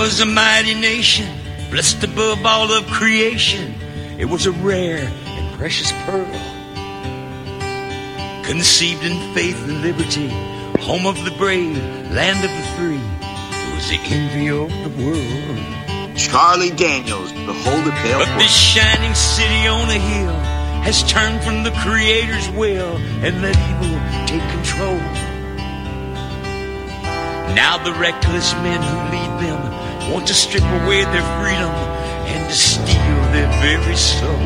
was a mighty nation, blessed above all of creation. It was a rare and precious pearl, conceived in faith and liberty, home of the brave, land of the free. It was the envy of the world. Charlie Daniels, Behold a Pale But this shining city on a hill has turned from the Creator's will and let evil take control. Now the reckless men who lead them want to strip away their freedom and to steal their very soul.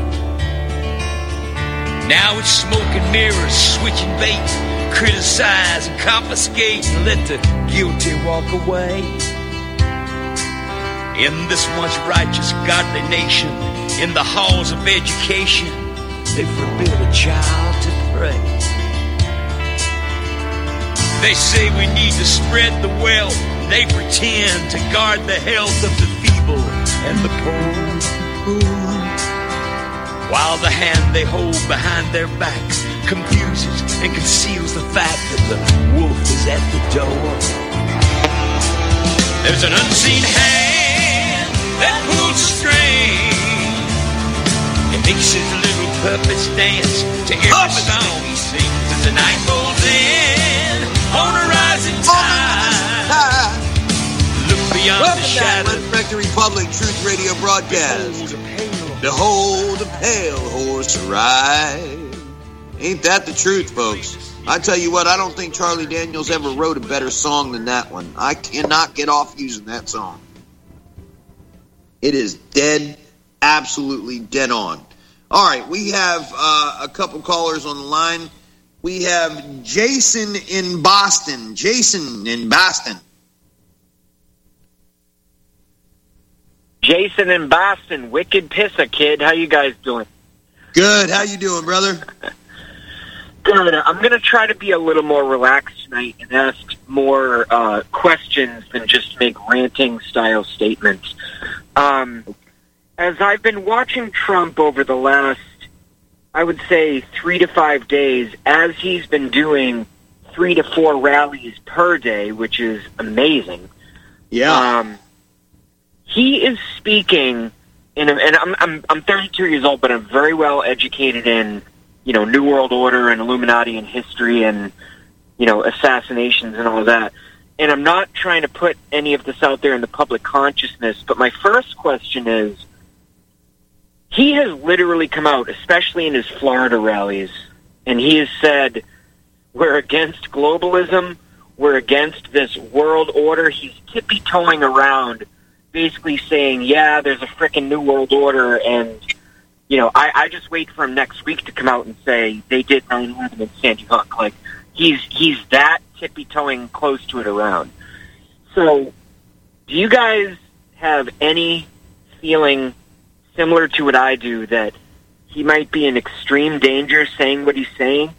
Now it's smoke and mirrors, switching bait, criticize and confiscate and let the guilty walk away. In this once righteous, godly nation, in the halls of education, they forbid a child to pray. They say we need to spread the wealth. They pretend to guard the health of the feeble and the poor, while the hand they hold behind their back confuses and conceals the fact that the wolf is at the door. There's an unseen hand that pulls string. It makes his little puppets dance to every song he sings as the night rolls in on a rising tide. Look beyond the shadow. Resurrected Republic Truth Radio broadcast. Behold a pale horse ride. Ain't that the truth, folks? I tell you what, I don't think Charlie Daniels ever wrote a better song than that one. I cannot get off using that song. It is dead, absolutely dead on. All right, we have a couple callers on the line. We have Jason in Boston. Jason in Boston. Jason in Boston, wicked pissa kid. How you guys doing? Good. How you doing, brother? Good. I'm going to try to be a little more relaxed tonight and ask more questions than just make ranting-style statements. As I've been watching Trump over the last, I would say, 3 to 5 days, as he's been doing 3 to 4 rallies per day, which is amazing. Yeah. He is speaking, and I'm 32 years old, but I'm very well educated in, New World Order and Illuminati and history and, assassinations and all of that. And I'm not trying to put any of this out there in the public consciousness, but my first question is, he has literally come out, especially in his Florida rallies, and he has said, we're against globalism, we're against this world order. He's tippy-toeing around, basically saying, yeah, there's a frickin' New World Order, and, I just wait for him next week to come out and say, they did 9/11 in Sandy Hook. Like, he's that tippy-toeing close to it around. So, do you guys have any feeling similar to what I do, that he might be in extreme danger saying what he's saying?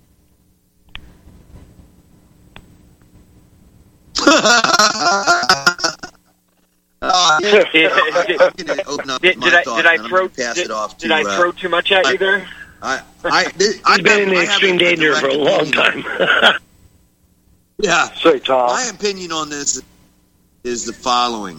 Did I throw too much at you there? I've been in extreme danger for a long time. Yeah. Sorry, Tom. My opinion on this is the following.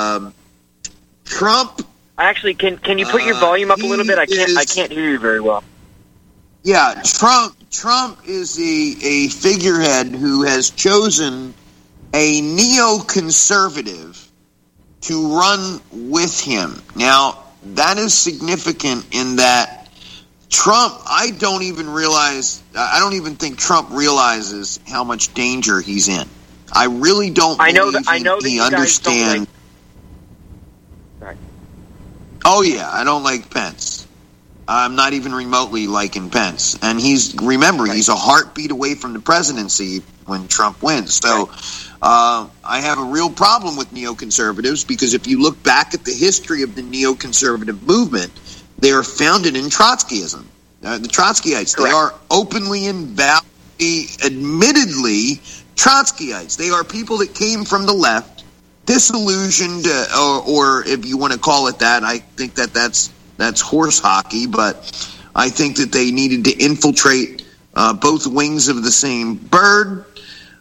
Trump. Actually, can you put your volume up a little bit? I can't hear you very well. Yeah, Trump is a figurehead who has chosen a neoconservative to run with him. Now, that is significant in that Trump, I don't even think Trump realizes how much danger he's in. I really don't believe he understands. Right. Oh, yeah, I don't like Pence. I'm not even remotely liking Pence. And he's a heartbeat away from the presidency when Trump wins. So I have a real problem with neoconservatives because if you look back at the history of the neoconservative movement, they are founded in Trotskyism. The Trotskyites, Correct. They are openly and validly, admittedly, Trotskyites. They are people that came from the left, disillusioned, or if you want to call it that, I think that's horse hockey, but I think that they needed to infiltrate both wings of the same bird.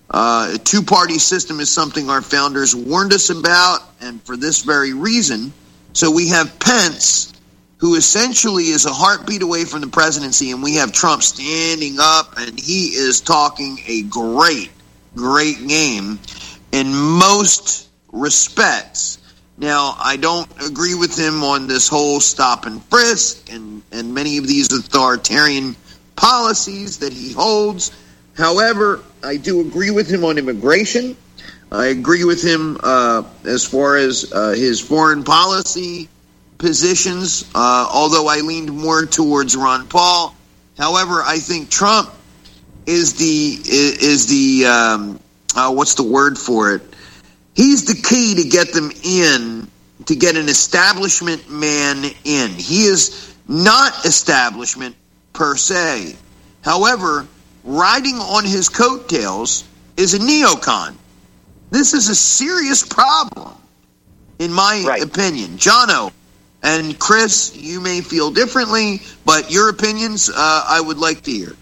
A two-party system is something our founders warned us about, and for this very reason. So we have Pence, who essentially is a heartbeat away from the presidency, and we have Trump standing up, and he is talking a great game in most respects. Now, I don't agree with him on this whole stop and frisk and many of these authoritarian policies that he holds. However, I do agree with him on immigration. I agree with him as far as his foreign policy positions, although I leaned more towards Ron Paul. However, I think Trump is the what's the word for it? He's the key to get them in, to get an establishment man in. He is not establishment per se. However, riding on his coattails is a neocon. This is a serious problem, in my opinion. Jono and Chris, you may feel differently, but your opinions, I would like to hear.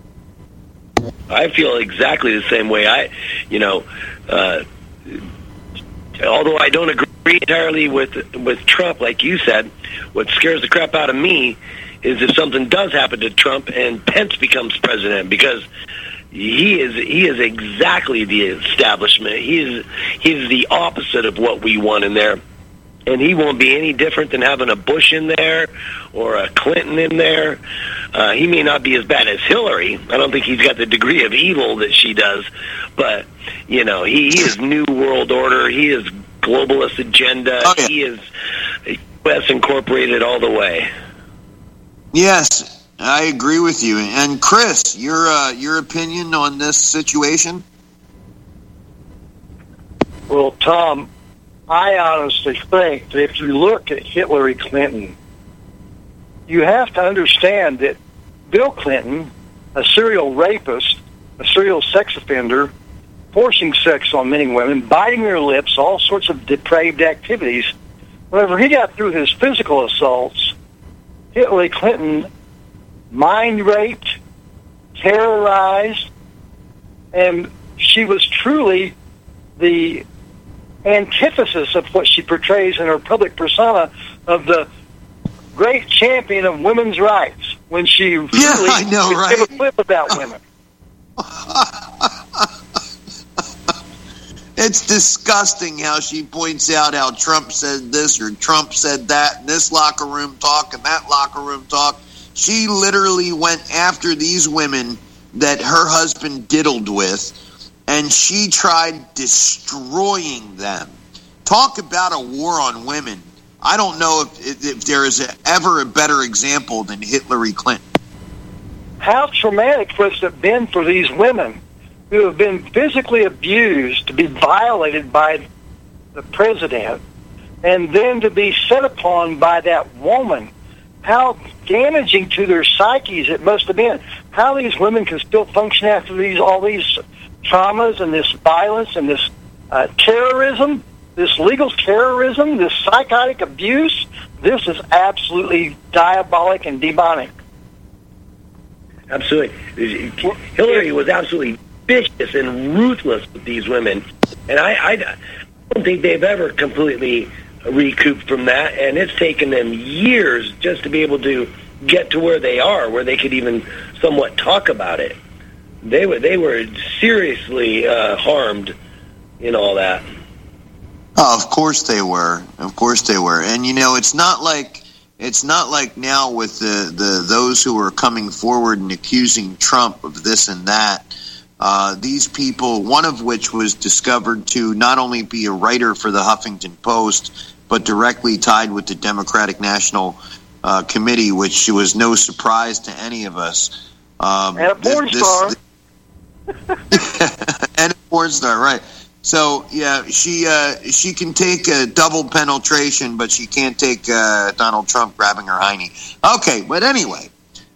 I feel exactly the same way. Although I don't agree entirely with Trump, like you said, what scares the crap out of me is if something does happen to Trump and Pence becomes president, because he is exactly the establishment. He's the opposite of what we want in there. And he won't be any different than having a Bush in there or a Clinton in there. He may not be as bad as Hillary. I don't think he's got the degree of evil that she does. But, he is New World Order. He is globalist agenda. Oh, yeah. He is U.S. Incorporated all the way. Yes, I agree with you. And Chris, your opinion on this situation? Well, Tom, I honestly think that if you look at Hillary Clinton, you have to understand that Bill Clinton, a serial rapist, a serial sex offender, forcing sex on many women, biting their lips, all sorts of depraved activities. Whenever he got through his physical assaults, Hillary Clinton mind raped, terrorized, and she was truly the antithesis of what she portrays in her public persona of the great champion of women's rights, when she really give a flip about women. It's disgusting how she points out how Trump said this or Trump said that, and this locker room talk and that locker room talk. She literally went after these women that her husband diddled with, and she tried destroying them. Talk about a war on women. I don't know if there is ever a better example than Hillary Clinton. How traumatic must it have been for these women who have been physically abused to be violated by the president, and then to be set upon by that woman. How damaging to their psyches it must have been. How these women can still function after all these traumas and this violence and this terrorism, this legal terrorism, this psychotic abuse. This is absolutely diabolic and demonic. Absolutely. Hillary was absolutely vicious and ruthless with these women, and I don't think they've ever completely recouped from that, and it's taken them years just to be able to get to where they are, where they could even somewhat talk about it. They were seriously harmed in all that. Oh, of course they were. Of course they were. And it's not like now with the those who are coming forward and accusing Trump of this and that. These people, one of which was discovered to not only be a writer for the Huffington Post, but directly tied with the Democratic National Committee, which was no surprise to any of us. And a porn star. And a porn star, right. So, yeah, she can take a double penetration, but she can't take Donald Trump grabbing her hiney. Okay, but anyway,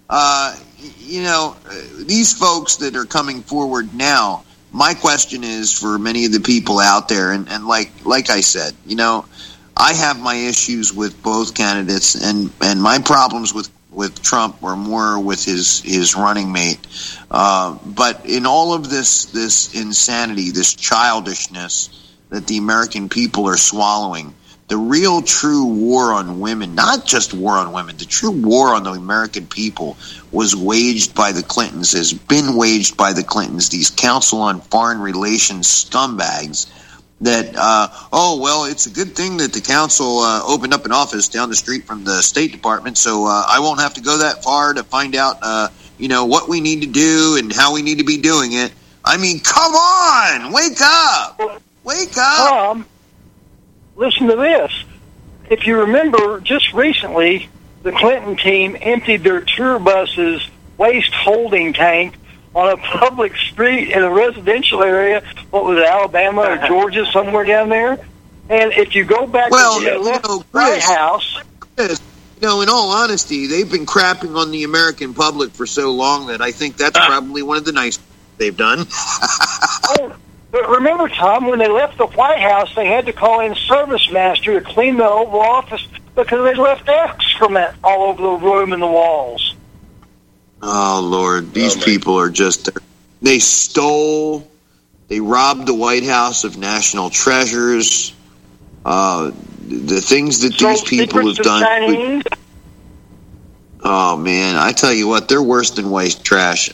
these folks that are coming forward now, my question is for many of the people out there, and like I said, I have my issues with both candidates, and my problems with with Trump or more with his running mate. But in all of this insanity, this childishness that the American people are swallowing, the real true war on women, not just war on women, the true war on the American people was waged by the Clintons, has been waged by the Clintons, these Council on Foreign Relations scumbags that, it's a good thing that the council opened up an office down the street from the State Department, so I won't have to go that far to find out, what we need to do and how we need to be doing it. I mean, come on! Wake up! Wake up! Tom, listen to this. If you remember, just recently, the Clinton team emptied their tour bus's waste holding tank on a public street in a residential area. What was it, Alabama or Georgia, somewhere down there? And if you go back to the White House... Chris, in all honesty, they've been crapping on the American public for so long that I think that's probably one of the nice things they've done. But remember, Tom, when they left the White House, they had to call in Service Master to clean the Oval Office because they left excrement all over the room and the walls. Oh, Lord. These people are just... They robbed the White House of national treasures. The things that these people have done... Oh, man. I tell you what, they're worse than white trash.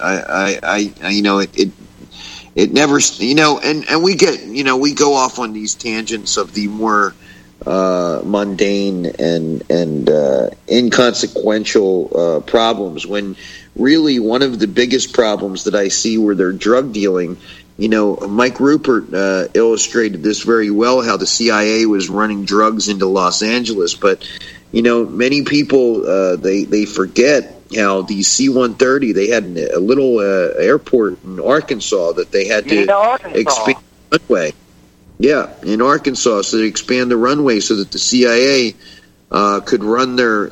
It never, and we get, we go off on these tangents of the more mundane and inconsequential problems, when really one of the biggest problems that I see where they're drug dealing, Mike Rupert illustrated this very well, how the CIA was running drugs into Los Angeles, but, many people, they forget how the C-130, they had a little airport in Arkansas that they had to expand the runway. Yeah, in Arkansas, so they expand the runway so that the CIA could run their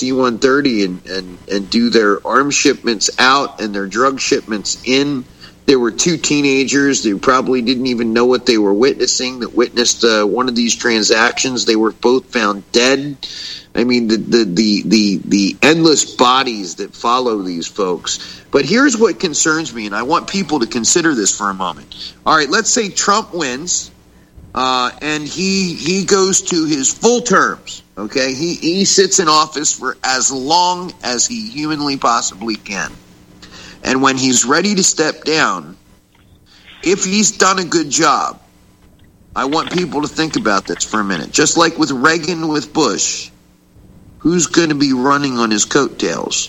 C-130 and do their arms shipments out and their drug shipments in. There were two teenagers. They probably didn't even know what they were witnessing that witnessed one of these transactions. They were both found dead. I mean, the endless bodies that follow these folks. But here's what concerns me, and I want people to consider this for a moment. All right, let's say Trump wins, and he goes to his full terms. Okay, he sits in office for as long as he humanly possibly can. And when he's ready to step down, if he's done a good job, I want people to think about this for a minute. Just like with Reagan with Bush, who's going to be running on his coattails?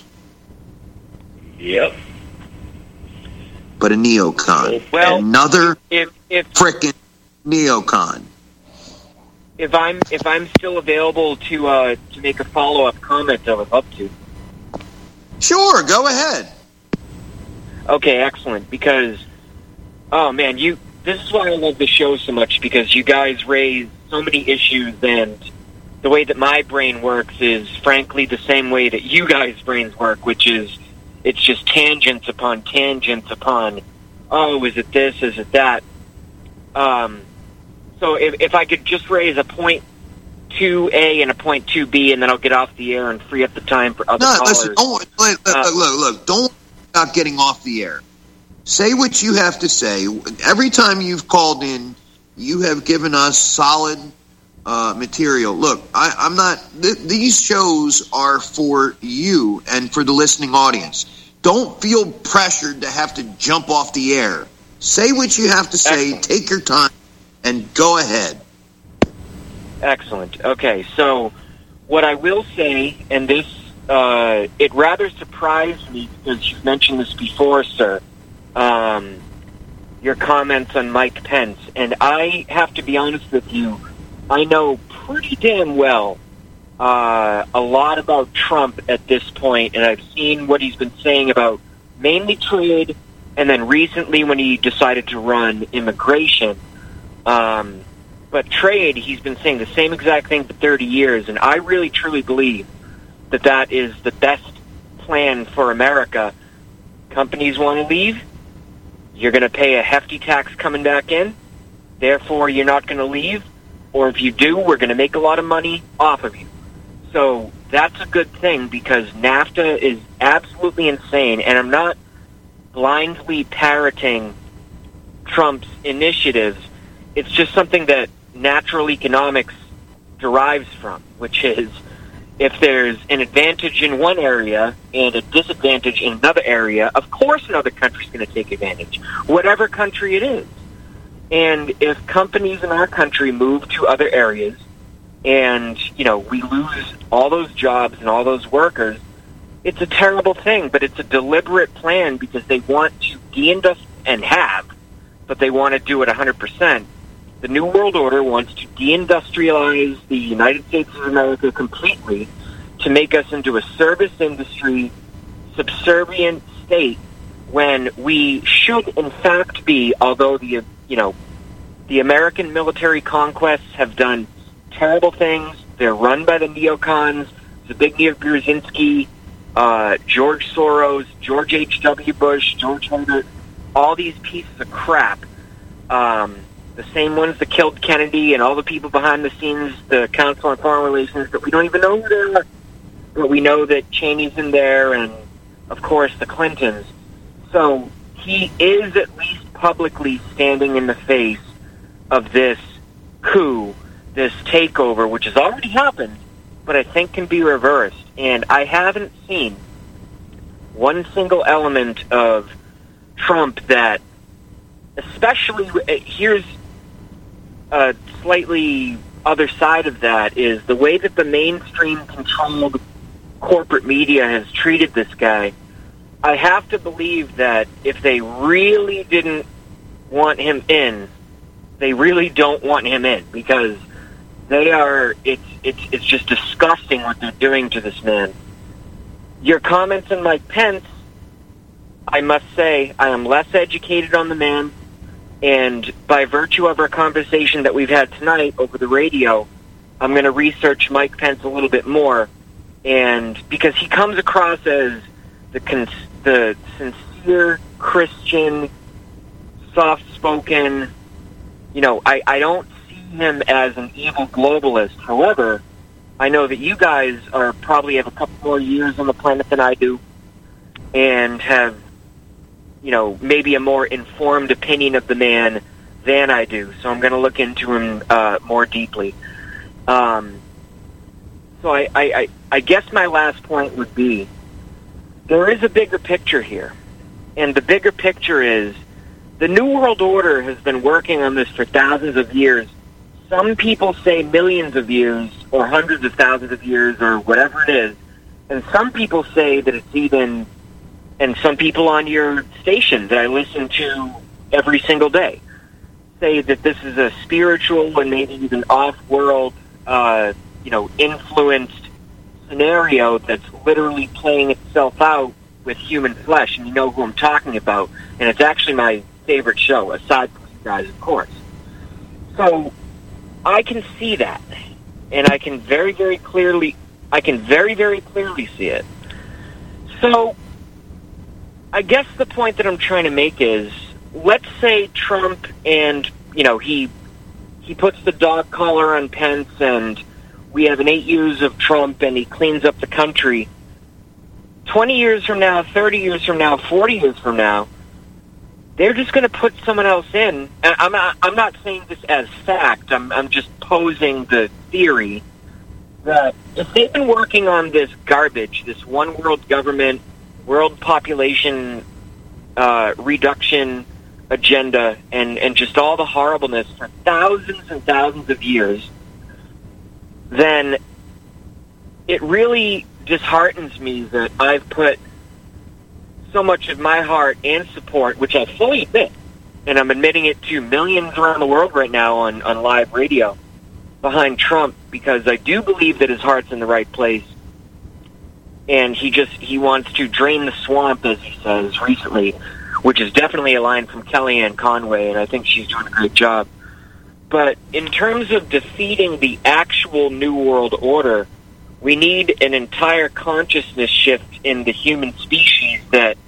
Yep. But a neocon. Well, another if frickin' neocon. If I'm still available to make a follow-up comment, I would love to. Sure, go ahead. Okay, excellent. Because, oh man, this is why I love the show so much, because you guys raise so many issues, and the way that my brain works is frankly the same way that you guys' brains work, which is it's just tangents upon, oh, is it this, is it that? So if I could just raise a point 2A and a point 2B, and then I'll get off the air and free up the time for other callers. Listen, look, don't about getting off the air. Say what you have to say. Every time you've called in, you have given us solid material. Look, I'm not. These shows are for you and for the listening audience. Don't feel pressured to have to jump off the air. Say what you have to say. Excellent. Take your time and go ahead. Excellent. Okay, so what I will say, and this, it rather surprised me because you've mentioned this before, sir, your comments on Mike Pence. And I have to be honest with you, I know pretty damn well a lot about Trump at this point, and I've seen what he's been saying about mainly trade, and then recently when he decided to run immigration. But trade, he's been saying the same exact thing for 30 years, and I really truly believe that that is the best plan for America. Companies want to leave. You're going to pay a hefty tax coming back in. Therefore, you're not going to leave. Or if you do, we're going to make a lot of money off of you. So that's a good thing, because NAFTA is absolutely insane, and I'm not blindly parroting Trump's initiatives. It's just something that natural economics derives from, which is if there's an advantage in one area and a disadvantage in another area, of course another country's going to take advantage, whatever country it is. And if companies in our country move to other areas and, we lose all those jobs and all those workers, it's a terrible thing, but it's a deliberate plan because they want to but they want to do it 100%. The New World Order wants to deindustrialize the United States of America completely to make us into a service industry, subservient state, when we should, in fact, be, although the American military conquests have done terrible things. They're run by the neocons, Zbigniew Brzezinski, George Soros, George H.W. Bush, George Holder, all these pieces of crap. The same ones that killed Kennedy and all the people behind the scenes, the Council on Foreign Relations, that we don't even know who they are. But we know that Cheney's in there and, of course, the Clintons. So he is at least publicly standing in the face of this coup, this takeover, which has already happened, but I think can be reversed. And I haven't seen one single element of Trump that, especially, here's a slightly other side of that, is the way that the mainstream controlled corporate media has treated this guy. I have to believe that if they really didn't want him in, they really don't want him in, because they are, it's just disgusting what they're doing to this man. Your comments on Mike Pence, I must say, I am less educated on the man, and by virtue of our conversation that we've had tonight over the radio, I'm going to research Mike Pence a little bit more, and because he comes across as the sincere Christian, soft-spoken, I don't see him as an evil globalist. However, I know that you guys probably have a couple more years on the planet than I do, and have, maybe a more informed opinion of the man than I do. So I'm going to look into him more deeply. So I guess my last point would be, there is a bigger picture here. And the bigger picture is, the New World Order has been working on this for thousands of years. Some people say millions of years, or hundreds of thousands of years, or whatever it is. And some people say that it's even, and some people on your station that I listen to every single day say that this is a spiritual and maybe even off-world, influenced scenario that's literally playing itself out with human flesh, and you know who I'm talking about. And it's actually my favorite show, aside from you guys, of course. So I can see that, and I can very, very clearly see it. So I guess the point that I'm trying to make is, let's say Trump and, he puts the dog collar on Pence, and we have an 8 years of Trump, and he cleans up the country. 20 years from now, 30 years from now, 40 years from now, they're just going to put someone else in. And I'm not saying this as fact. I'm just posing the theory that if they've been working on this garbage, this one world government, world population reduction agenda, and just all the horribleness for thousands and thousands of years, then it really disheartens me that I've put so much of my heart and support, which I fully admit, and I'm admitting it to millions around the world right now on live radio, behind Trump, because I do believe that his heart's in the right place, and he wants to drain the swamp, as he says recently, which is definitely a line from Kellyanne Conway, and I think she's doing a great job. But in terms of defeating the actual New World Order, we need an entire consciousness shift in the human species that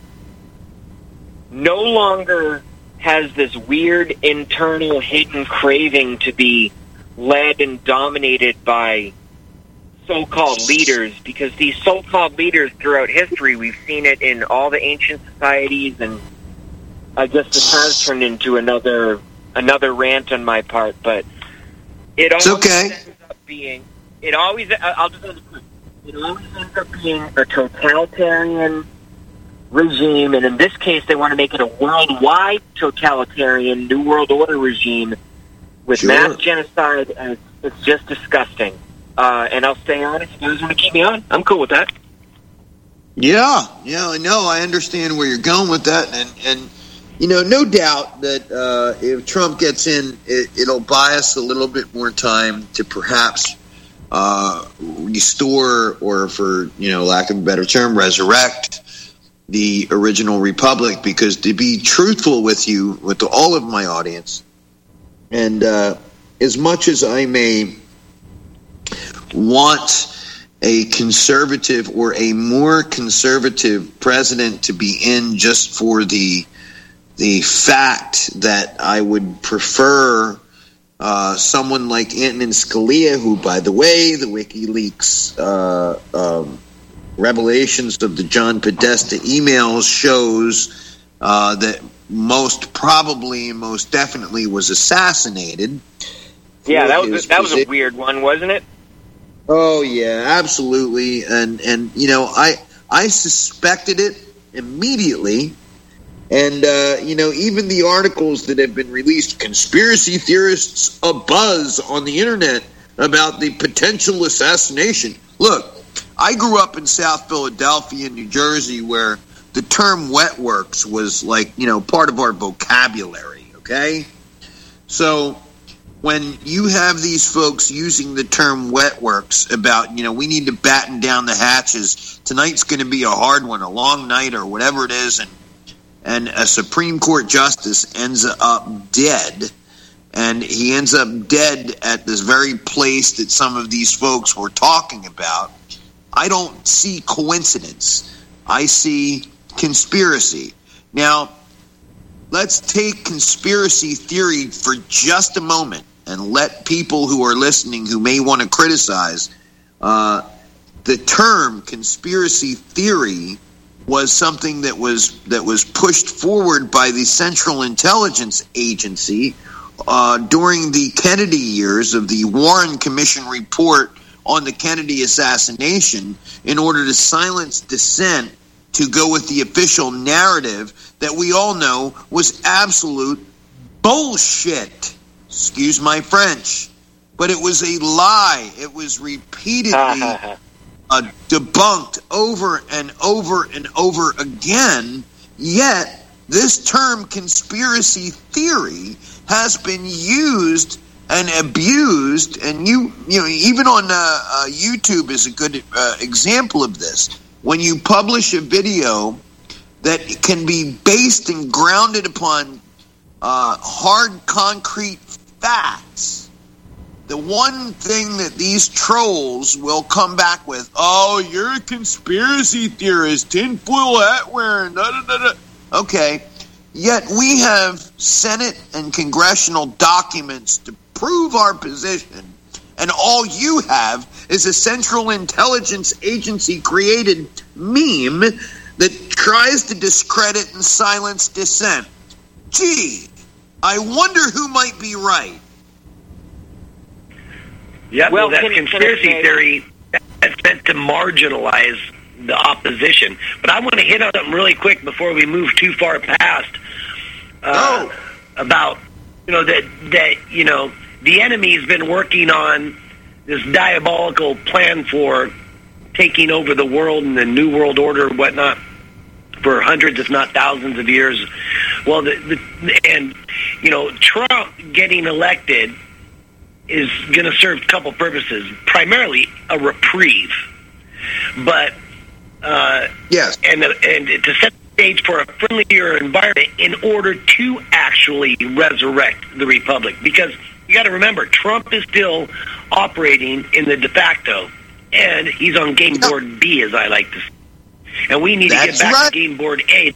no longer has this weird internal hidden craving to be led and dominated by so-called leaders, because these so-called leaders throughout history, we've seen it in all the ancient societies, and I guess this has turned into another rant on my part, but it always ends up being, I'll just end it always ends up being a totalitarian regime, and in this case, they want to make it a worldwide totalitarian New World Order regime with mass genocide, and it's just disgusting. And I'll stay on if you guys want to keep me on. I'm cool with that. Yeah, no, I understand where you're going with that, and no doubt that if Trump gets in, it'll buy us a little bit more time to perhaps restore, or for lack of a better term, resurrect the original republic. Because to be truthful with you, with all of my audience, and as much as I may want a conservative or a more conservative president to be in, just for the fact that I would prefer someone like Antonin Scalia, who, by the way, the WikiLeaks revelations of the John Podesta emails shows that most probably and most definitely was assassinated. Yeah, that was a weird one, wasn't it? Oh yeah, absolutely. And I suspected it immediately. And even the articles that have been released, conspiracy theorists abuzz on the internet about the potential assassination. Look, I grew up in South Philadelphia, New Jersey, where the term wet works was like, part of our vocabulary, okay? So when you have these folks using the term wet works about, we need to batten down the hatches, tonight's going to be a hard one, a long night, or whatever it is, and a Supreme Court justice ends up dead, and he ends up dead at this very place that some of these folks were talking about, I don't see coincidence. I see conspiracy. Now, let's take conspiracy theory for just a moment and let people who are listening who may want to criticize the term conspiracy theory was something that was pushed forward by the Central Intelligence Agency during the Kennedy years of the Warren Commission report on the Kennedy assassination, in order to silence dissent, to go with the official narrative that we all know was absolute bullshit. Excuse my French. But it was a lie. It was repeatedly debunked over and over and over again. Yet, this term conspiracy theory has been used and abused, and even on YouTube is a good example of this. When you publish a video that can be based and grounded upon hard, concrete facts, the one thing that these trolls will come back with, oh, you're a conspiracy theorist, tinfoil hat wearing, da-da-da-da. Okay, yet we have Senate and congressional documents to prove our position, and all you have is a Central Intelligence Agency created meme that tries to discredit and silence dissent. Gee, I wonder who might be right. Yeah, well, that conspiracy theory, that's meant to marginalize the opposition. But I want to hit on something really quick before we move too far past about, that the enemy's been working on this diabolical plan for taking over the world and the New World Order and whatnot for hundreds, if not thousands of years. Well, Trump getting elected is going to serve a couple purposes. Primarily, a reprieve. But, yes. And to set the stage for a friendlier environment in order to actually resurrect the republic. Because you got to remember, Trump is still operating in the de facto, and he's on game board B, as I like to say. And we need to get back to game board A.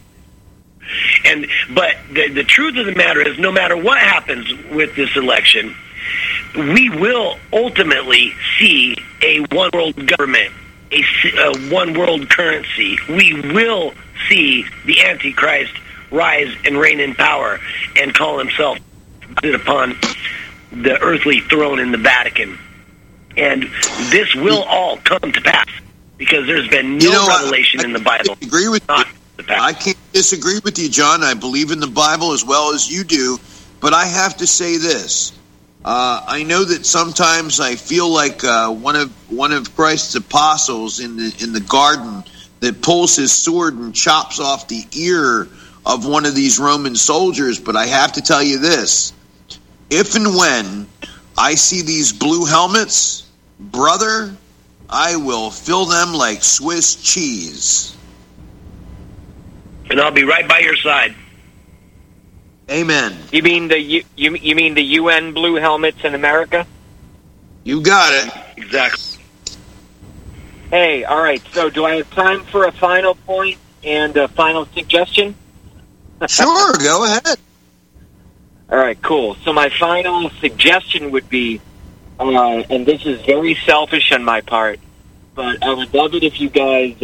But the truth of the matter is, no matter what happens with this election, we will ultimately see a one world government, a one world currency. We will see the Antichrist rise and reign in power and call himself upon the earthly throne in the Vatican. And this will all come to pass because there's been no revelation in the Bible. I can't disagree with you, John. I believe in the Bible as well as you do, but I have to say this. I know that sometimes I feel like one of Christ's apostles in the garden that pulls his sword and chops off the ear of one of these Roman soldiers, but I have to tell you this. If and when I see these blue helmets, brother, I will fill them like Swiss cheese. And I'll be right by your side. Amen. You mean the UN blue helmets in America? You got it. Exactly. Hey, all right. So, do I have time for a final point and a final suggestion? Sure, go ahead. All right, cool. So my final suggestion would be, and this is very selfish on my part, but I would love it if you guys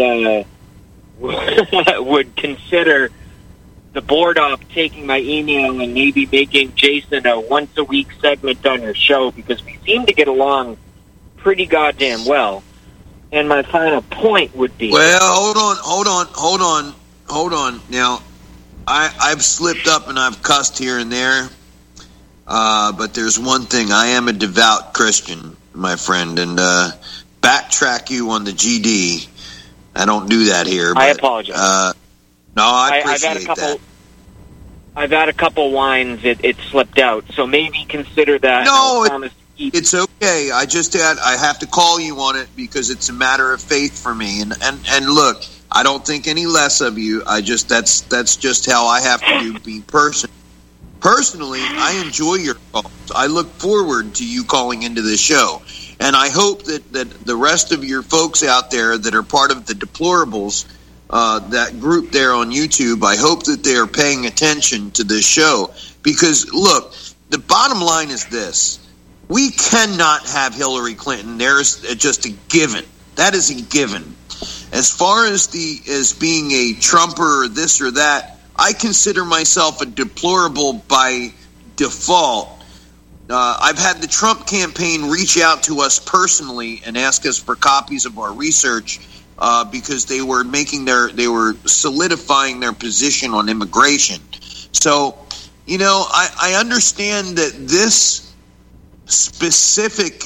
would consider the board op taking my email and maybe making Jason a once-a-week segment on your show, because we seem to get along pretty goddamn well. And my final point would be... Well, hold on. Now, I've slipped up and I've cussed here and there, but there's one thing. I am a devout Christian, my friend, and backtrack you on the GD. I don't do that here. But, I apologize. No, I appreciate that. I've had a couple wines. It slipped out, so maybe consider that. No, it's okay. I have to call you on it because it's a matter of faith for me. And look, I don't think any less of you. That's just how I have to be personally. I enjoy your calls. I look forward to you calling into the show, and I hope that the rest of your folks out there that are part of the Deplorables, that group there on YouTube, I hope that they are paying attention to this show, because look, the bottom line is this: we cannot have Hillary Clinton. There's just a given. That is a given. As far as being a Trumper or this or that, I consider myself a deplorable by default. I've had the Trump campaign reach out to us personally and ask us for copies of our research because they were solidifying their position on immigration. So, I understand that this specific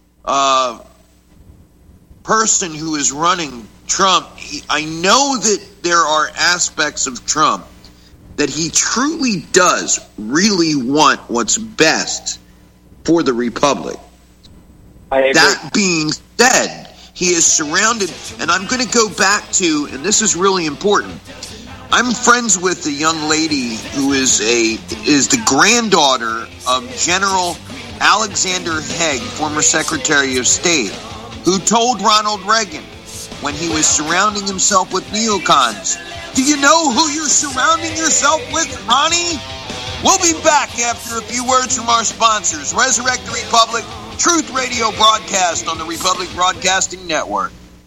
person who is running Trump, I know that there are aspects of Trump that he truly does really want what's best for the Republic. That being said, he is surrounded, and I'm going to go back to, and this is really important, I'm friends with a young lady who is the granddaughter of General Alexander Haig, former Secretary of State, who told Ronald Reagan when he was surrounding himself with neocons, "Do you know who you're surrounding yourself with, Ronnie?" We'll be back after a few words from our sponsors, Resurrect the Republic, Truth Radio broadcast on the Republic Broadcasting Network.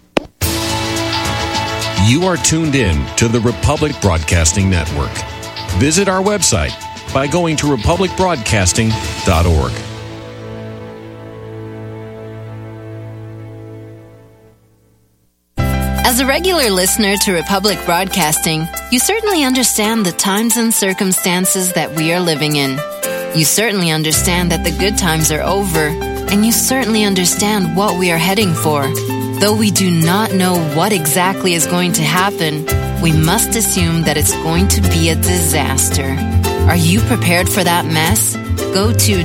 You are tuned in to the Republic Broadcasting Network. Visit our website by going to republicbroadcasting.org. As a regular listener to Republic Broadcasting, you certainly understand the times and circumstances that we are living in. You certainly understand that the good times are over, and you certainly understand what we are heading for. Though we do not know what exactly is going to happen, we must assume that it's going to be a disaster. Are you prepared for that mess? Go to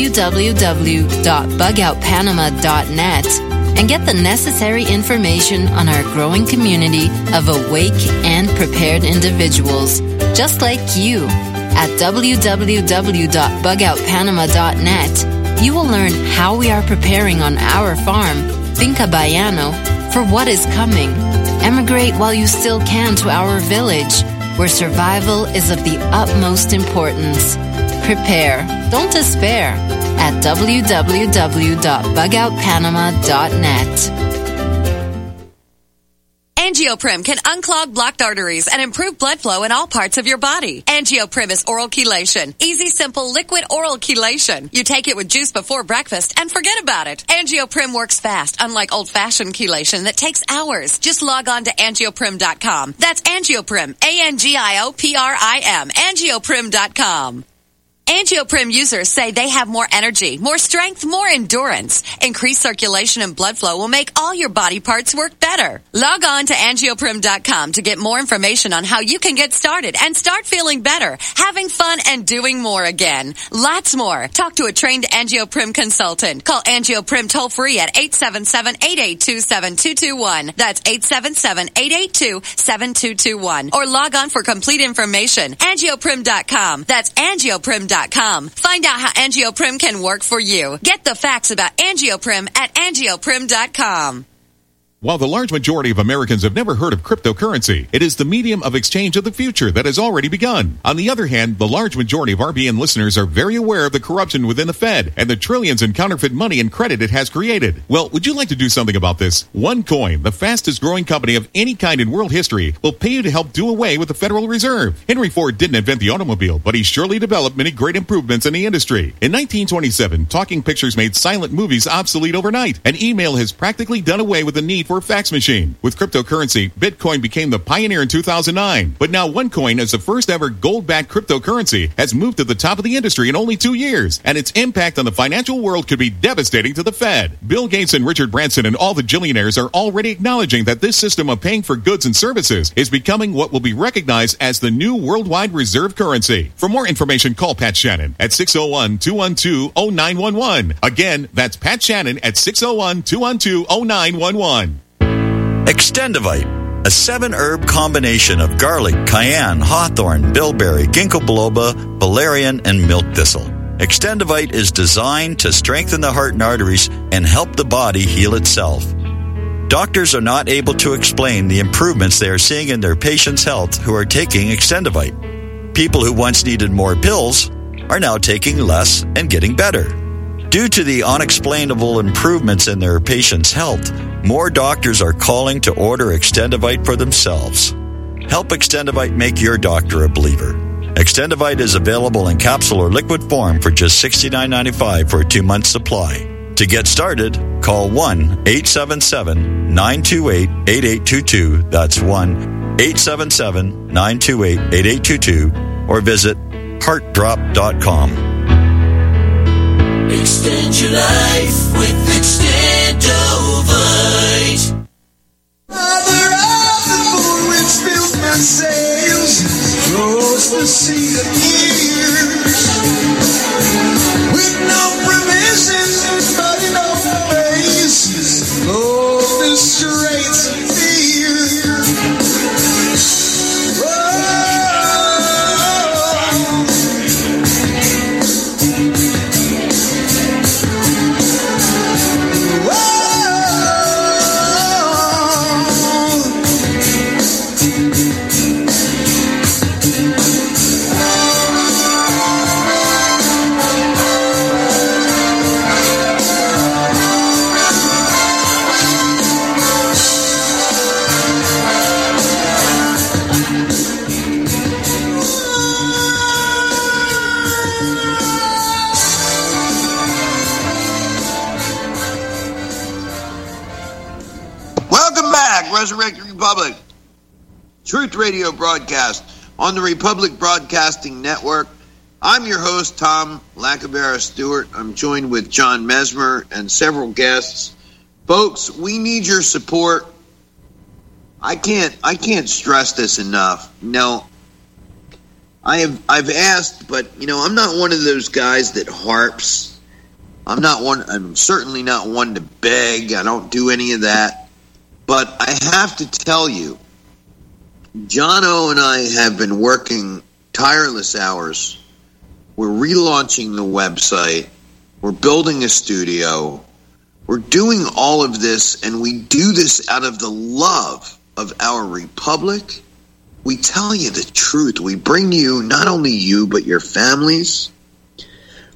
www.bugoutpanama.net and get the necessary information on our growing community of awake and prepared individuals, just like you. At www.bugoutpanama.net, you will learn how we are preparing on our farm, Finca Bayano, for what is coming. Emigrate while you still can to our village, where survival is of the utmost importance. prepare, don't despair at www.bugoutpanama.net. Angioprim can unclog blocked arteries and improve blood flow in all parts of your body. Angioprim is oral chelation. Easy, simple, liquid oral chelation. You take it with juice before breakfast and forget about it. Angioprim works fast, unlike old-fashioned chelation that takes hours. Just log on to angioprim.com. That's Angioprim, ANGIOPRIM, angioprim.com. Angioprim users say they have more energy, more strength, more endurance. Increased circulation and blood flow will make all your body parts work better. Log on to angioprim.com to get more information on how you can get started and start feeling better, having fun, and doing more again. Lots more. Talk to a trained Angioprim consultant. Call Angioprim toll-free at 877-882-7221. That's 877-882-7221. Or log on for complete information. Angioprim.com. That's Angioprim.com. Find out how Angioprim can work for you. Get the facts about Angioprim at Angioprim.com. While the large majority of Americans have never heard of cryptocurrency, it is the medium of exchange of the future that has already begun. On the other hand, the large majority of RBN listeners are very aware of the corruption within the Fed and the trillions in counterfeit money and credit it has created. Well, would you like to do something about this? OneCoin, the fastest growing company of any kind in world history, will pay you to help do away with the Federal Reserve. Henry Ford didn't invent the automobile, but he surely developed many great improvements in the industry. In 1927, talking pictures made silent movies obsolete overnight, and email has practically done away with the need for a fax machine. With cryptocurrency, Bitcoin became the pioneer in 2009. But now OneCoin, as the first ever gold-backed cryptocurrency, has moved to the top of the industry in only 2 years. And its impact on the financial world could be devastating to the Fed. Bill Gates and Richard Branson and all the billionaires are already acknowledging that this system of paying for goods and services is becoming what will be recognized as the new worldwide reserve currency. For more information, call Pat Shannon at 601-212-0911. Again, that's Pat Shannon at 601-212-0911. Extendivite, a 7-herb combination of garlic, cayenne, hawthorn, bilberry, ginkgo biloba, valerian, and milk thistle. Extendivite is designed to strengthen the heart and arteries and help the body heal itself. Doctors are not able to explain the improvements they are seeing in their patients' health who are taking Extendivite. People who once needed more pills are now taking less and getting better. Due to the unexplainable improvements in their patients' health, more doctors are calling to order Extendivite for themselves. Help Extendivite make your doctor a believer. Extendivite is available in capsule or liquid form for just $69.95 for a 2-month supply. To get started, call 1-877-928-8822. That's 1-877-928-8822. Or visit heartdrop.com. Extend your life with Extendovite. Mother of the moon, which fills my sails, flows the sea of years. With no provision, but enough space, flows the straits of fear. Resurrected Republic, Truth Radio broadcast on the Republic Broadcasting Network. I'm your host, Tom Lacabera Stewart. I'm joined with John Mesmer and several guests. Folks, we need your support. I can't stress this enough. No, I've asked, but I'm not one of those guys that harps. I'm certainly not one to beg. I don't do any of that. But I have to tell you, John O and I have been working tireless hours. We're relaunching the website. We're building a studio. We're doing all of this, and we do this out of the love of our republic. We tell you the truth. We bring you, not only you, but your families,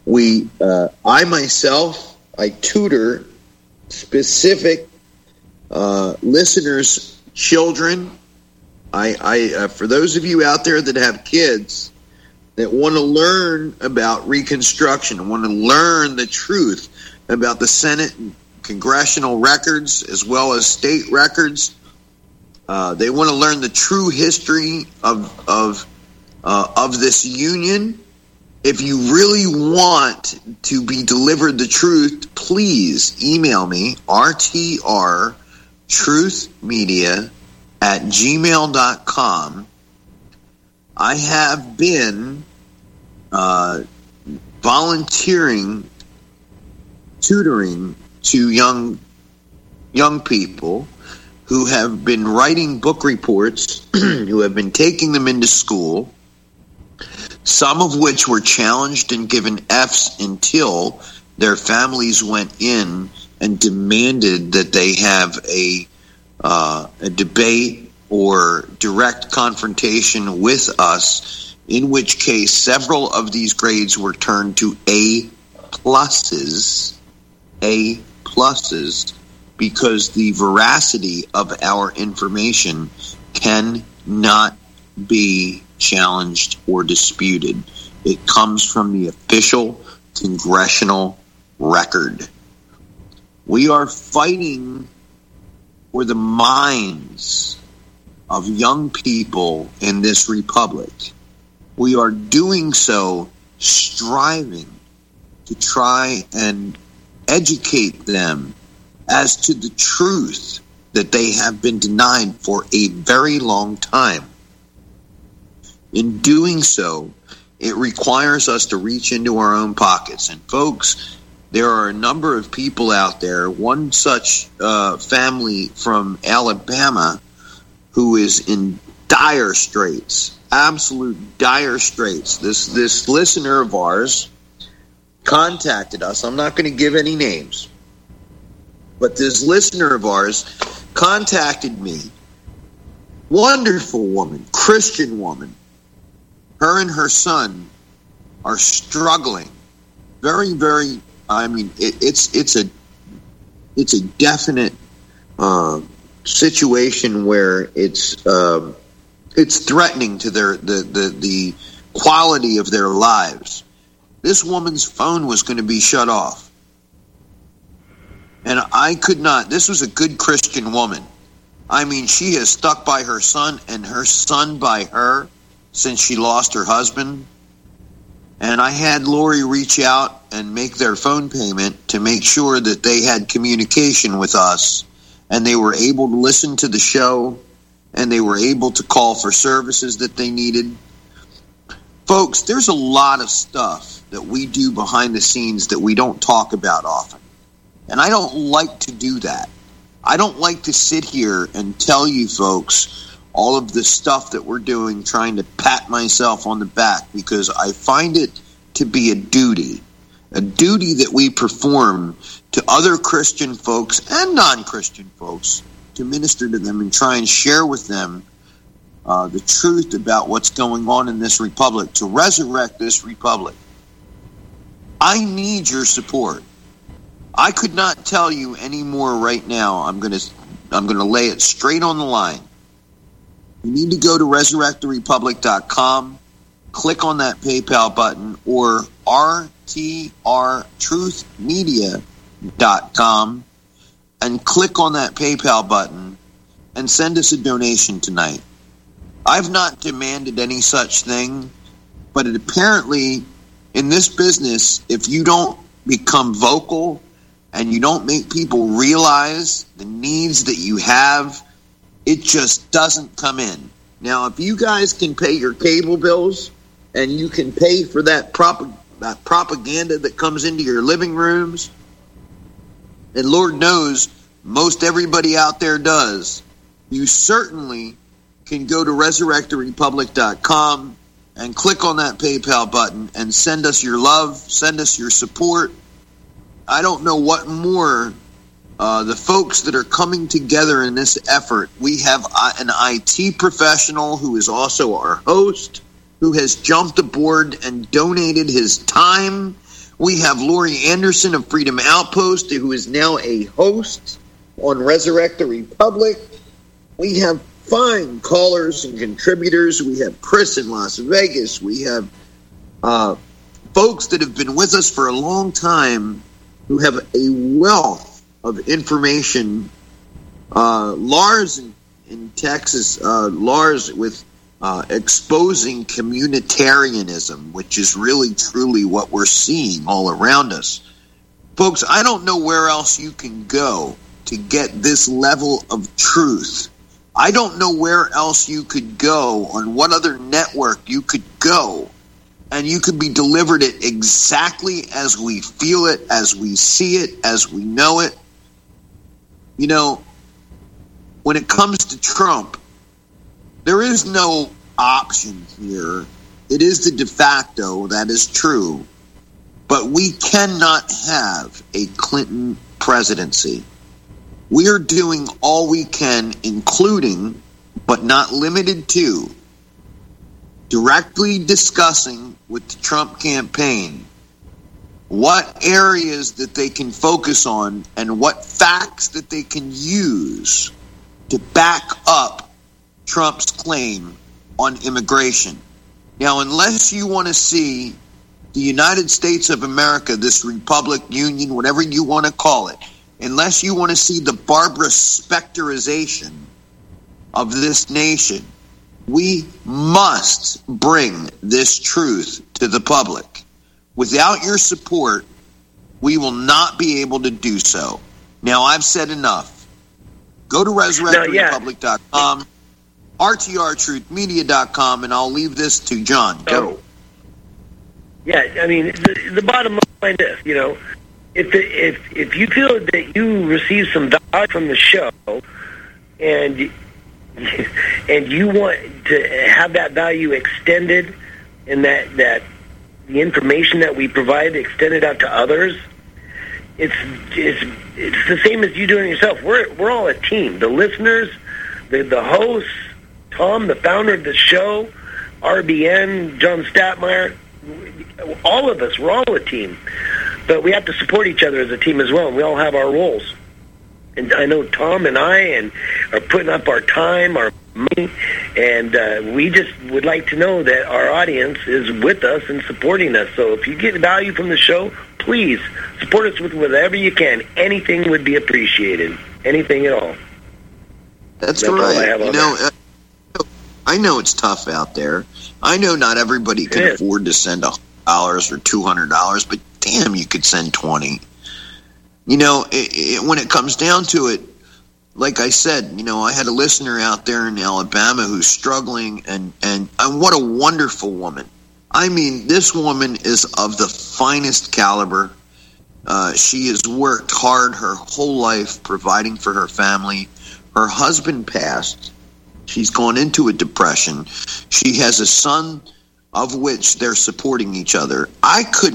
I myself, I tutor specific listeners' children. I for those of you out there that have kids that want to learn about Reconstruction, want to learn the truth about the Senate and congressional records as well as state records, they want to learn the true history of this union. If you really want to be delivered the truth, please email me, rtrtruthmedia@gmail.com. I have been volunteering, tutoring to young people who have been writing book reports, who have been taking them into school, some of which were challenged and given Fs until their families went in and demanded that they have a debate or direct confrontation with us, in which case several of these grades were turned to A+, because the veracity of our information cannot be challenged or disputed. It comes from the official congressional record. We are fighting for the minds of young people in this republic. We are doing so striving to try and educate them as to the truth that they have been denied for a very long time. In doing so, it requires us to reach into our own pockets. And folks, there are a number of people out there, one such family from Alabama who is in dire straits, absolute dire straits. This listener of ours contacted us. I'm not going to give any names, but this listener of ours contacted me. Wonderful woman, Christian woman. Her and her son are struggling. Very, very. I mean, it's a definite situation where it's threatening to the quality of their lives. This woman's phone was going to be shut off, and I could not. This was a good Christian woman. I mean, she has stuck by her son and her son by her since she lost her husband. And I had Lori reach out and make their phone payment to make sure that they had communication with us, and they were able to listen to the show, and they were able to call for services that they needed. Folks, there's a lot of stuff that we do behind the scenes that we don't talk about often. And I don't like to do that. I don't like to sit here and tell you folks all of the stuff that we're doing, trying to pat myself on the back, because I find it to be a duty that we perform to other Christian folks and non-Christian folks, to minister to them and try and share with them the truth about what's going on in this republic, to resurrect this republic. I need your support. I could not tell you any more right now. I'm going to lay it straight on the line. You need to go to resurrecttherepublic.com, click on that PayPal button, or rtrtruthmedia.com, and click on that PayPal button and send us a donation tonight. I've not demanded any such thing, but it apparently, in this business, if you don't become vocal and you don't make people realize the needs that you have, it just doesn't come in. Now, if you guys can pay your cable bills and you can pay for that propaganda that comes into your living rooms, and Lord knows most everybody out there does, you certainly can go to resurrecttherepublic.com and click on that PayPal button and send us your love, send us your support. I don't know what more. The folks that are coming together in this effort, we have an IT professional who is also our host, who has jumped aboard and donated his time. We have Lori Anderson of Freedom Outpost, who is now a host on Resurrect the Republic. We have fine callers and contributors. We have Chris in Las Vegas. We have folks that have been with us for a long time who have a wealth of information. Lars in Texas, Lars with exposing communitarianism, which is really, truly what we're seeing all around us. Folks, I don't know where else you can go to get this level of truth. I don't know where else you could go, on what other network you could go, and you could be delivered it exactly as we feel it, as we see it, as we know it. You know, when it comes to Trump, there is no option here. It is the de facto, that is true. But we cannot have a Clinton presidency. We are doing all we can, including, but not limited to, directly discussing with the Trump campaign what areas that they can focus on and what facts that they can use to back up Trump's claim on immigration. Now, unless you want to see the United States of America, this republic, union, whatever you want to call it, unless you want to see the Barbara Specterization of this nation, we must bring this truth to the public. Without your support, we will not be able to do so. Now, I've said enough. Go to resurrecttherepublic.com, rtrtruthmedia.com, and I'll leave this to John. Go. Yeah, I mean, the bottom line is, you know, if you feel that you receive some value from the show, and you want to have that value extended, and that the information that we provide extended out to others, it's the same as you doing it yourself. We're all a team. The listeners, the hosts, Tom, the founder of the show, RBN, John Statmeyer, all of us, we're all a team. But we have to support each other as a team as well, and we all have our roles. And I know Tom and I are putting up our time, our money, and we just would like to know that our audience is with us and supporting us. So if you get value from the show, please support us with whatever you can. Anything would be appreciated. Anything at all. That's right. You know, I know it's tough out there. I know not everybody can afford to send $100 or $200, but damn, you could send 20. You know, when it comes down to it, like I said, you know, I had a listener out there in Alabama who's struggling, and what a wonderful woman. I mean, this woman is of the finest caliber. She has worked hard her whole life providing for her family. Her husband passed. She's gone into a depression. She has a son of which they're supporting each other. I could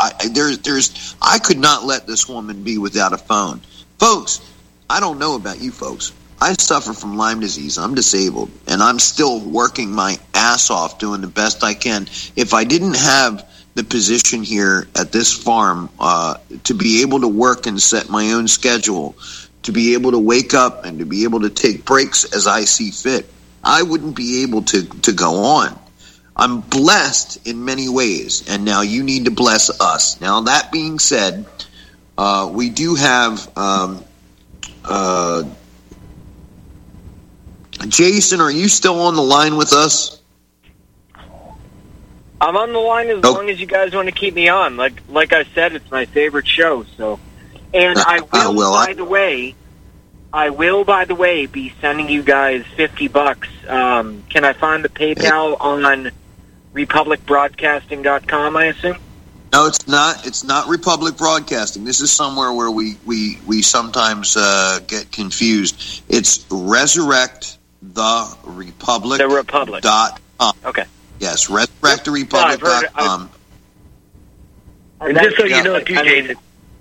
not let this woman be without a phone. Folks, I don't know about you folks. I suffer from Lyme disease. I'm disabled, and I'm still working my ass off doing the best I can. If I didn't have the position here at this farm to be able to work and set my own schedule, to be able to wake up and to be able to take breaks as I see fit, I wouldn't be able to go on. I'm blessed in many ways, and now you need to bless us. Now, that being said, we do have Jason, are you still on the line with us? I'm on the line as long as you guys want to keep me on. Like I said, it's my favorite show. So, and I will, by the way, be sending you guys $50. Can I find the PayPal on republicbroadcasting.com, I assume? No, it's not. It's not Republic Broadcasting. This is somewhere where we sometimes get confused. It's resurrecttherepublic.com. Okay. Yes, resurrecttherepublic.com. And just so you know, too, Jason,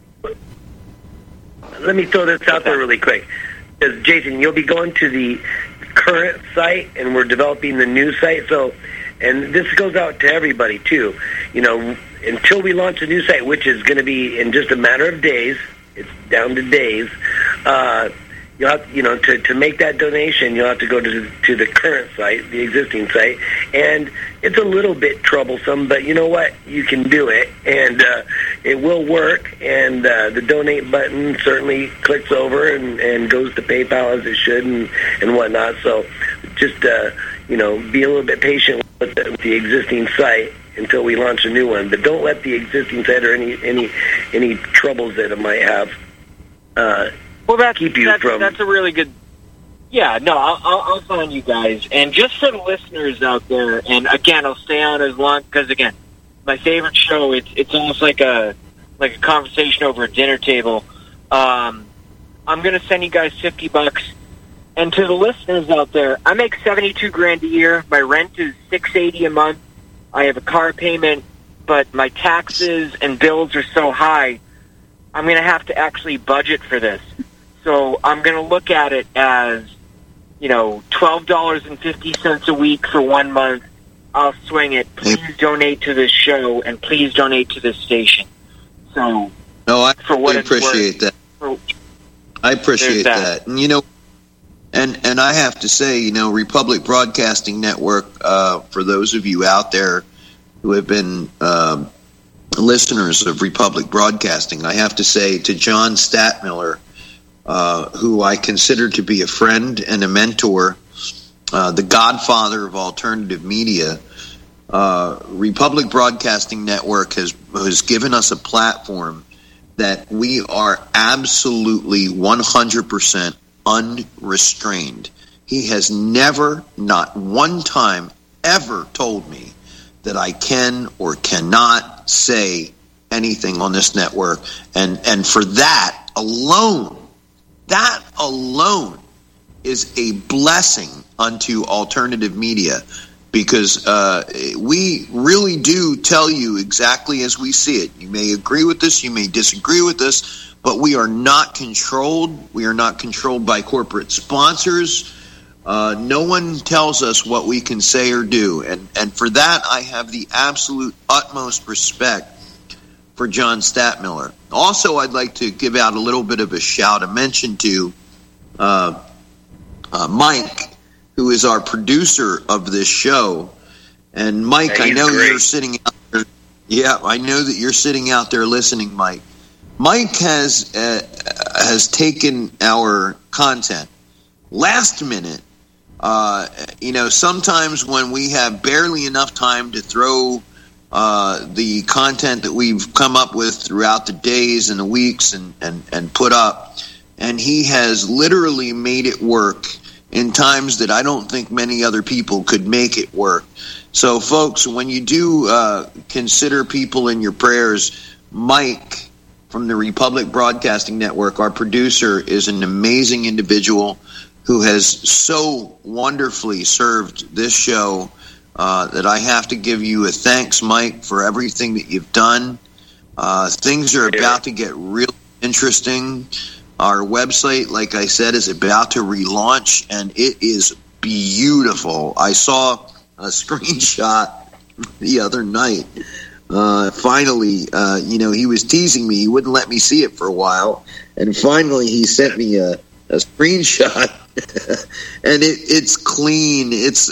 let me throw this out there really quick. Because, Jason, you'll be going to the current site, and we're developing the new site. So, and this goes out to everybody, too. You know, until we launch a new site, which is going to be in just a matter of days, it's down to days, you'll have, to make that donation, you'll have to go to the current site, the existing site, and it's a little bit troublesome, but you know what? You can do it, and it will work, and the donate button certainly clicks over and goes to PayPal as it should and whatnot. So just, be a little bit patient with the existing site until we launch a new one, but don't let the existing site or any troubles that it might have keep you from. That's a really good. Yeah, no, I'll find you guys, and just for the listeners out there, and again, I'll stay on as long because again, my favorite show. It's almost like a conversation over a dinner table. I'm going to send you guys $50. And to the listeners out there, I make $72,000 a year. My rent is $680 a month. I have a car payment, but my taxes and bills are so high, I'm going to have to actually budget for this. So I'm going to look at it as, $12.50 a week for 1 month. I'll swing it. Please donate to this show, and please donate to this station. So, no, I appreciate that. I appreciate that. And And I have to say, Republic Broadcasting Network, for those of you out there who have been listeners of Republic Broadcasting, I have to say to John Statmiller, who I consider to be a friend and a mentor, the godfather of alternative media, Republic Broadcasting Network has given us a platform that we are absolutely 100% unrestrained. He has never, not one time, ever told me that I can or cannot say anything on this network. And for that alone is a blessing unto alternative media, because we really do tell you exactly as we see it. You may agree with us, you may disagree with us, but we are not controlled. We are not controlled by corporate sponsors. No one tells us what we can say or do. And for that, I have the absolute utmost respect for John Statmiller. Also, I'd like to give out a little bit of a shout, a mention to Mike, who is our producer of this show. And Mike, I know you're sitting out there. Yeah, I know that you're sitting out there listening, Mike. Mike has taken our content last minute. Sometimes when we have barely enough time to throw the content that we've come up with throughout the days and the weeks and put up, and he has literally made it work in times that I don't think many other people could make it work. So, folks, when you do consider people in your prayers, Mike from the Republic Broadcasting Network, our producer, is an amazing individual who has so wonderfully served this show that I have to give you a thanks, Mike, for everything that you've done. Things are about to get really interesting. Our website, like I said, is about to relaunch, and it is beautiful. I saw a screenshot the other night. Finally, he was teasing me. He wouldn't let me see it for a while, and finally he sent me a screenshot, and it's clean. It's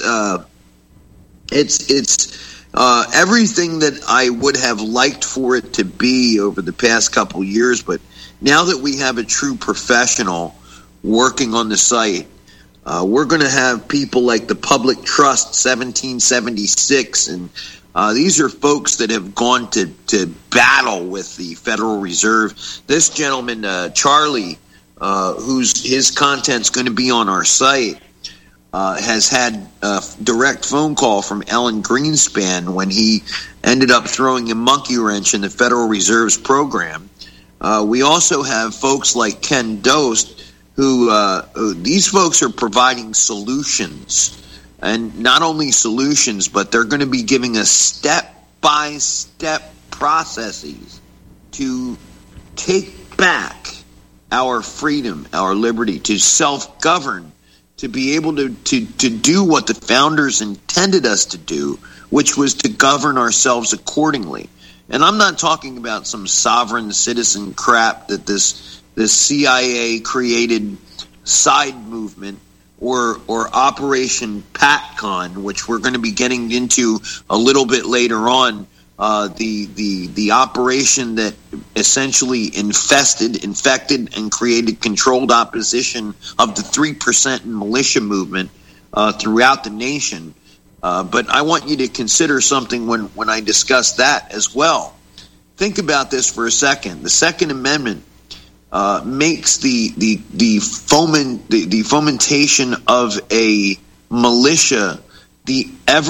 everything that I would have liked for it to be over the past couple years, but now that we have a true professional working on the site, we're going to have people like the Public Trust 1776, and these are folks that have gone to battle with the Federal Reserve. This gentleman, Charlie, his content's going to be on our site, has had a direct phone call from Alan Greenspan when he ended up throwing a monkey wrench in the Federal Reserve's program. We also have folks like Ken Dost, who these folks are providing solutions. And not only solutions, but they're going to be giving us step-by-step processes to take back our freedom, our liberty, to self-govern, to be able to do what the founders intended us to do, which was to govern ourselves accordingly. And I'm not talking about some sovereign citizen crap that this CIA created side movement or Operation PatCon, which we're going to be getting into a little bit later on. The operation that essentially infected, and created controlled opposition of the 3% militia movement throughout the nation. But I want you to consider something when I discuss that as well. Think about this for a second. The Second Amendment makes the fomentation of a militia the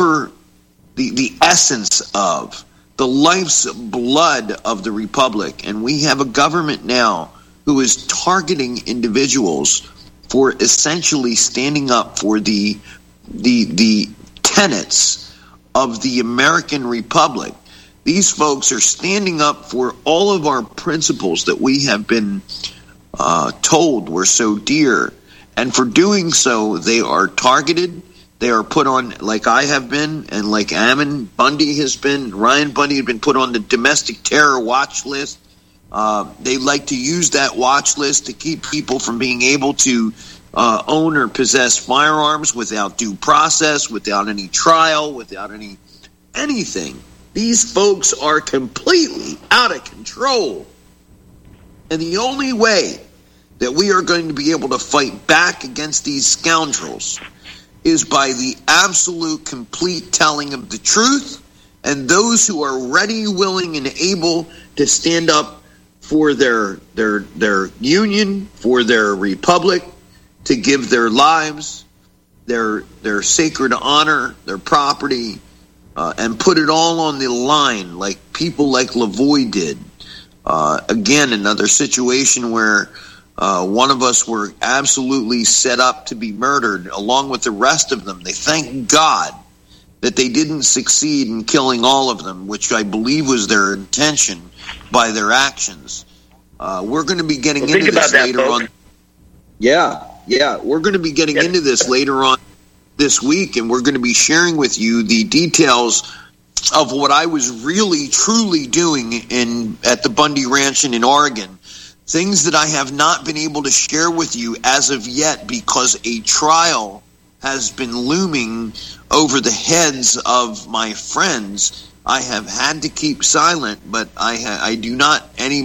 essence of the life's blood of the republic. And we have a government now who is targeting individuals for essentially standing up for the tenets of the American Republic. These folks are standing up for all of our principles that we have been told were so dear. And for doing so, they are targeted. They are put on, like I have been, and like Ammon Bundy has been, Ryan Bundy has been put on the domestic terror watch list. They like to use that watch list to keep people from being able to own or possess firearms without due process, without any trial, without anything. These folks are completely out of control. And the only way that we are going to be able to fight back against these scoundrels is by the absolute complete telling of the truth, and those who are ready, willing, and able to stand up for their union, for their republic, to give their lives, their sacred honor, their property, and put it all on the line, like people like Lavoie did. Again, another situation where one of us were absolutely set up to be murdered along with the rest of them. They thank God that they didn't succeed in killing all of them, which I believe was their intention by their actions. We're going to be getting into this later on. Yeah, we're going to be getting into this later on this week, and we're going to be sharing with you the details of what I was really, truly doing at the Bundy Ranch in Oregon. Things that I have not been able to share with you as of yet because a trial has been looming over the heads of my friends. I have had to keep silent, but I do not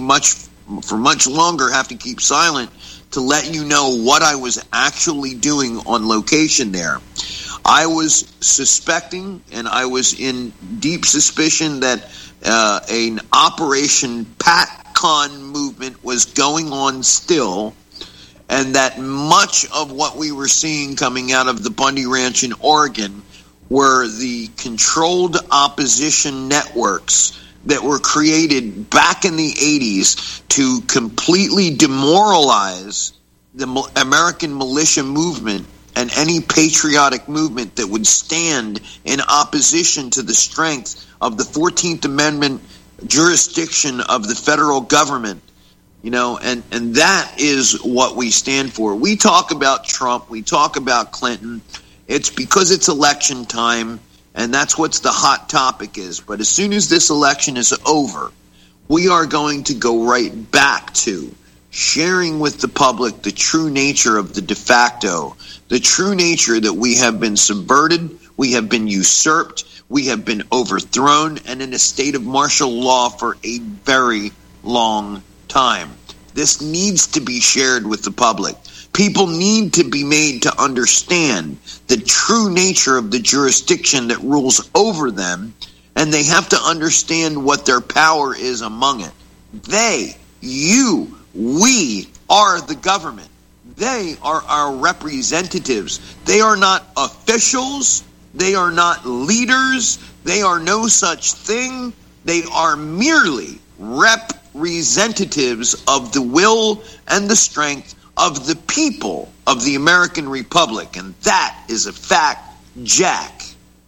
for much longer have to keep silent to let you know what I was actually doing on location there. I was suspecting, and I was in deep suspicion that an Operation PatCon movement was going on still, and that much of what we were seeing coming out of the Bundy Ranch in Oregon were the controlled opposition networks that were created back in the 80s to completely demoralize the American militia movement and any patriotic movement that would stand in opposition to the strength of the 14th Amendment jurisdiction of the federal government. And that is what we stand for. We talk about Trump, we talk about Clinton. It's because it's election time, and that's what the hot topic is. But as soon as this election is over, we are going to go right back to sharing with the public the true nature of the de facto, the true nature that we have been subverted, we have been usurped, we have been overthrown, and in a state of martial law for a very long time. This needs to be shared with the public. People need to be made to understand the true nature of the jurisdiction that rules over them, and they have to understand what their power is among it. They, you, we are the government. They are our representatives. They are not officials. They are not leaders. They are no such thing. They are merely representatives of the will and the strength of the people of the American Republic. And that is a fact, Jack.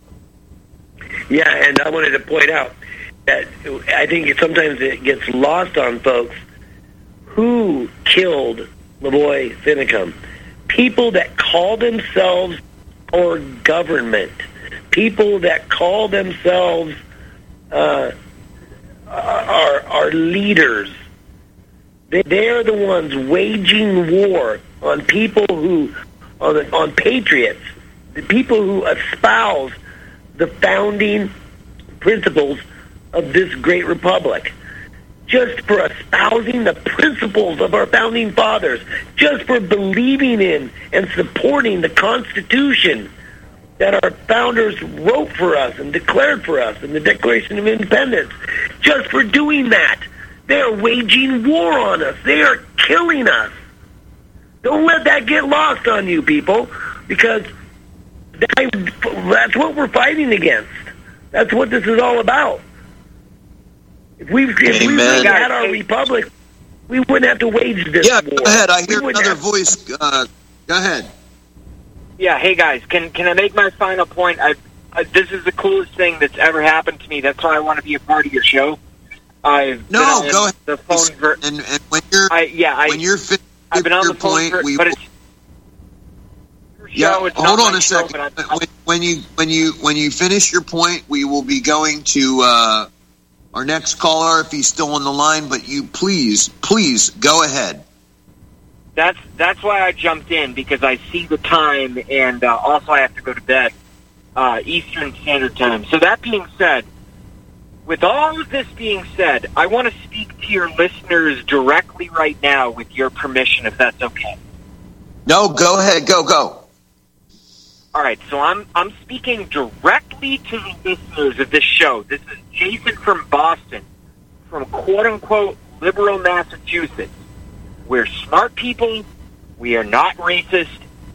Yeah, and I wanted to point out that I think sometimes it gets lost on folks. Who killed Lavoie Finicum? People that call themselves our government. People that call themselves our leaders. They are the ones waging war on people who, on patriots, the people who espouse the founding principles of this great republic. Just for espousing the principles of our founding fathers, just for believing in and supporting the Constitution that our founders wrote for us and declared for us in the Declaration of Independence. Just for doing that, they are waging war on us. They are killing us. Don't let that get lost on you, people, because that's what we're fighting against. That's what this is all about. If we had our republic, we wouldn't have to wage this war. Go ahead. I hear another voice. Go ahead. Yeah, hey guys, can I make my final point? This is the coolest thing that's ever happened to me. That's why I want to be a part of your show. Go ahead. The phone and when you're finished, I've been on the phone but it's show. It's hold on a show, second. When you finish your point, we will be going to our next caller if he's still on the line. But you please go ahead. That's why I jumped in, because I see the time, and also I have to go to bed, Eastern Standard Time. So that being said, with all of this being said, I want to speak to your listeners directly right now with your permission, if that's okay. No, go ahead. Go. All right, so I'm speaking directly to the listeners of this show. This is Jason from Boston, from quote-unquote liberal Massachusetts. We're smart people. We are not racist.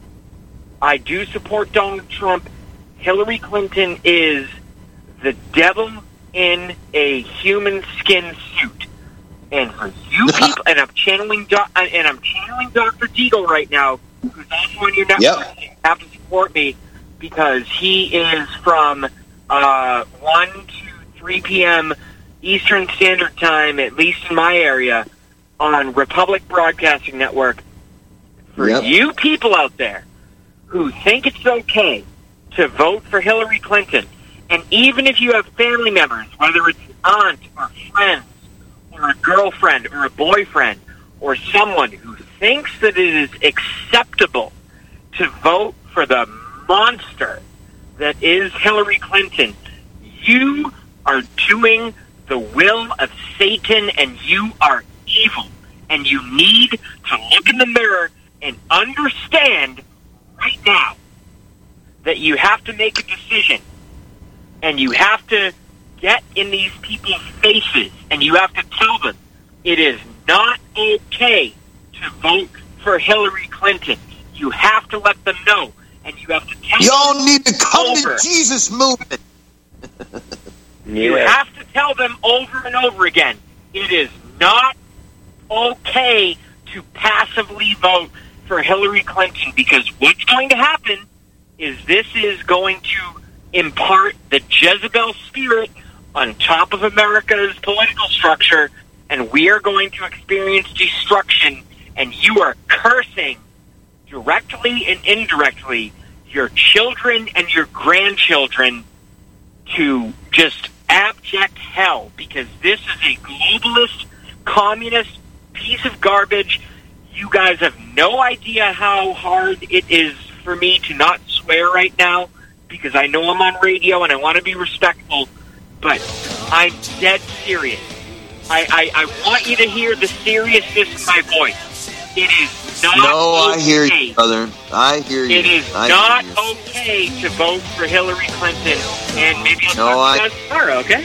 I do support Donald Trump. Hillary Clinton is the devil in a human skin suit. And for you people, and I'm channeling Dr. Deagle right now, who's also on your network. Yep. You have to support me, because he is from 1 to 3 p.m. Eastern Standard Time, at least in my area, on Republic Broadcasting Network. For you people out there who think it's okay to vote for Hillary Clinton, and even if you have family members, whether it's an aunt or friends or a girlfriend or a boyfriend or someone who thinks that it is acceptable to vote for the monster that is Hillary Clinton, you are doing the will of Satan, and you are evil. And you need to look in the mirror and understand right now that you have to make a decision, and you have to get in these people's faces, and you have to tell them it is not okay to vote for Hillary Clinton. You have to let them know, and you have to tell Y'all them need to come to Jesus movement. You have to tell them over and over again, it is not okay to passively vote for Hillary Clinton, because what's going to happen is this is going to impart the Jezebel spirit on top of America's political structure, and we are going to experience destruction, and you are cursing directly and indirectly your children and your grandchildren to just abject hell, because this is a globalist, communist piece of garbage. You guys have no idea how hard it is for me to not swear right now, because I know I'm on radio and I want to be respectful, but I'm dead serious. I want you to hear the seriousness of my voice. It is not okay. I hear you, brother. I hear you. It is not okay to vote for Hillary Clinton, and maybe I'll talk to you guys tomorrow, okay?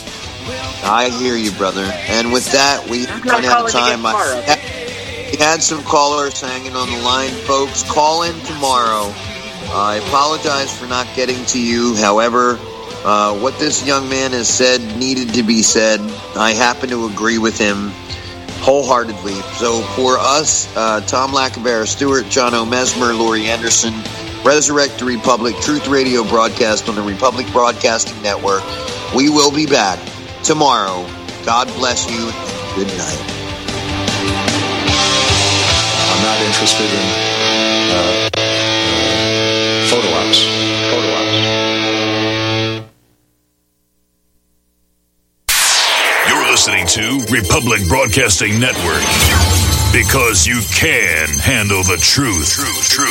I hear you, brother. And with that, we run out of time. We had some callers hanging on the line, folks. Call in tomorrow. I apologize for not getting to you. However, what this young man has said needed to be said. I happen to agree with him wholeheartedly. So for us, Tom Lacavera Stewart, John O. Mesmer, Lori Anderson, Resurrect the Republic, Truth Radio broadcast on the Republic Broadcasting Network. We will be back tomorrow. God bless you. Good night. I'm not interested in photo ops. You're to Republic Broadcasting Network. Because you can handle the truth.